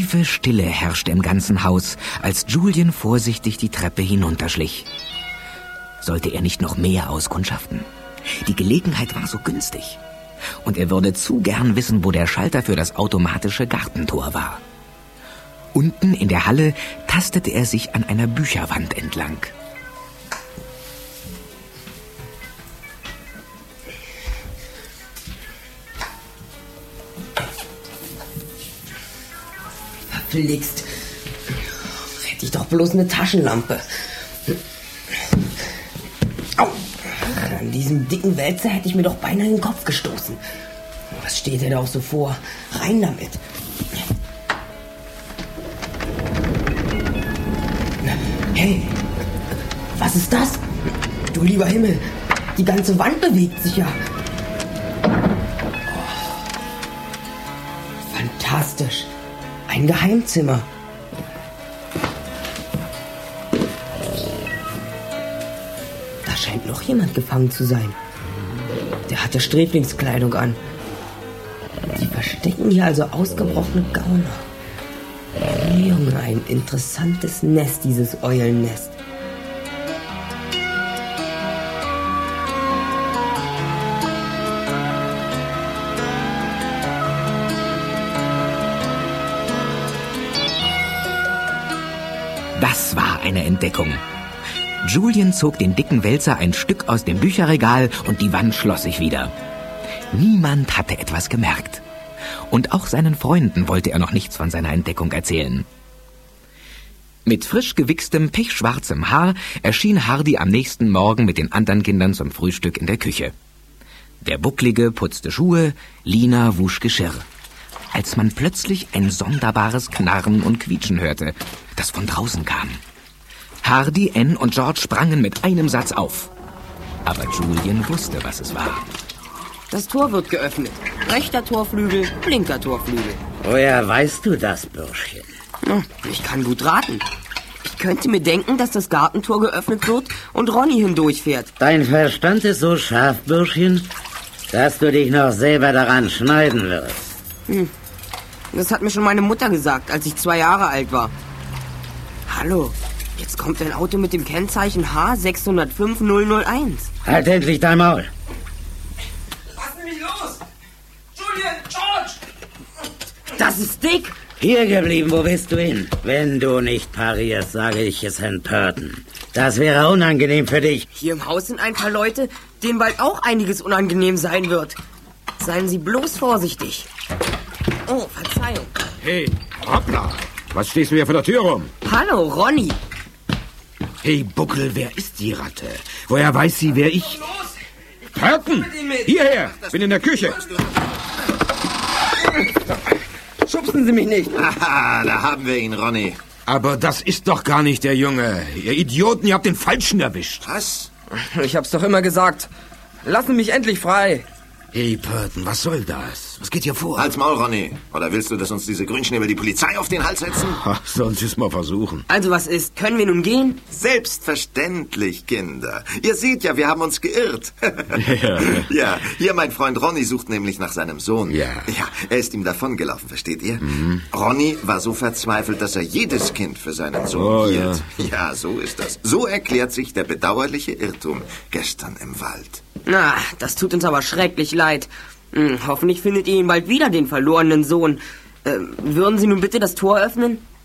Tiefe Stille herrschte im ganzen Haus, als Julian vorsichtig die Treppe hinunterschlich. Sollte er nicht noch mehr auskundschaften? Die Gelegenheit war so günstig. Und er würde zu gern wissen, wo der Schalter für das automatische Gartentor war. Unten in der Halle tastete er sich an einer Bücherwand entlang. Verflixt. Hätte ich doch bloß eine Taschenlampe. Au! An diesem dicken Wälzer hätte ich mir doch beinahe in den Kopf gestoßen. Was steht dir da auch so vor? Rein damit. Hey, was ist das? Du lieber Himmel, die ganze Wand bewegt sich ja. Oh, fantastisch. Ein Geheimzimmer. Da scheint noch jemand gefangen zu sein. Der hatte Sträflingskleidung an. Die verstecken hier also ausgebrochene Gauner. Junge, ein interessantes Nest, dieses Eulennest. Das war eine Entdeckung. Julian zog den dicken Wälzer ein Stück aus dem Bücherregal und die Wand schloss sich wieder. Niemand hatte etwas gemerkt. Und auch seinen Freunden wollte er noch nichts von seiner Entdeckung erzählen. Mit frisch gewichstem, pechschwarzem Haar erschien Hardy am nächsten Morgen mit den anderen Kindern zum Frühstück in der Küche. Der Bucklige putzte Schuhe, Lina wusch Geschirr. Als man plötzlich ein sonderbares Knarren und Quietschen hörte, das von draußen kam. Hardy, Ann und George sprangen mit einem Satz auf. Aber Julian wusste, was es war. Das Tor wird geöffnet. Rechter Torflügel, linker Torflügel. Woher weißt du das, Bürschchen? Ich kann gut raten. Ich könnte mir denken, dass das Gartentor geöffnet wird und Ronny hindurchfährt. Dein Verstand ist so scharf, Bürschchen, dass du dich noch selber daran schneiden wirst. Das hat mir schon meine Mutter gesagt, als ich 2 Jahre alt war. Hallo, jetzt kommt ein Auto mit dem Kennzeichen H605001. Halt endlich dein Maul. Lassen mich los! Julian, George! Das ist Dick! Hier geblieben, wo willst du hin? Wenn du nicht parierst, sage ich es Herrn Purton. Das wäre unangenehm für dich. Hier im Haus sind ein paar Leute, denen bald auch einiges unangenehm sein wird. Seien Sie bloß vorsichtig. Oh, Verzeihung. Hey, hoppla. Was stehst du hier vor der Tür rum? Hallo, Ronny. Hey, Buckel, wer ist die Ratte? Woher weiß sie, wer ich... Purton! Hierher! Bin in der Küche! Schubsen Sie mich nicht. Haha, da haben wir ihn, Ronny. Aber das ist doch gar nicht der Junge. Ihr Idioten, ihr habt den Falschen erwischt. Was? Ich hab's doch immer gesagt. Lassen mich endlich frei. Hey, Purton, was soll das? Was geht hier vor? Halt's Maul, Ronny. Oder willst du, dass uns diese Grünschnäbel die Polizei auf den Hals setzen? Ach, sollen Sie es mal versuchen. Also was ist? Können wir nun gehen? Selbstverständlich, Kinder. Ihr seht ja, wir haben uns geirrt. Ja, hier mein Freund Ronny sucht nämlich nach seinem Sohn. Ja, er ist ihm davongelaufen, versteht ihr? Ronny war so verzweifelt, dass er jedes Kind für seinen Sohn hielt. Ja, so ist das. So erklärt sich der bedauerliche Irrtum gestern im Wald. Na, das tut uns aber schrecklich leid. Hoffentlich findet ihr ihn bald wieder, den verlorenen Sohn. Würden Sie nun bitte das Tor öffnen?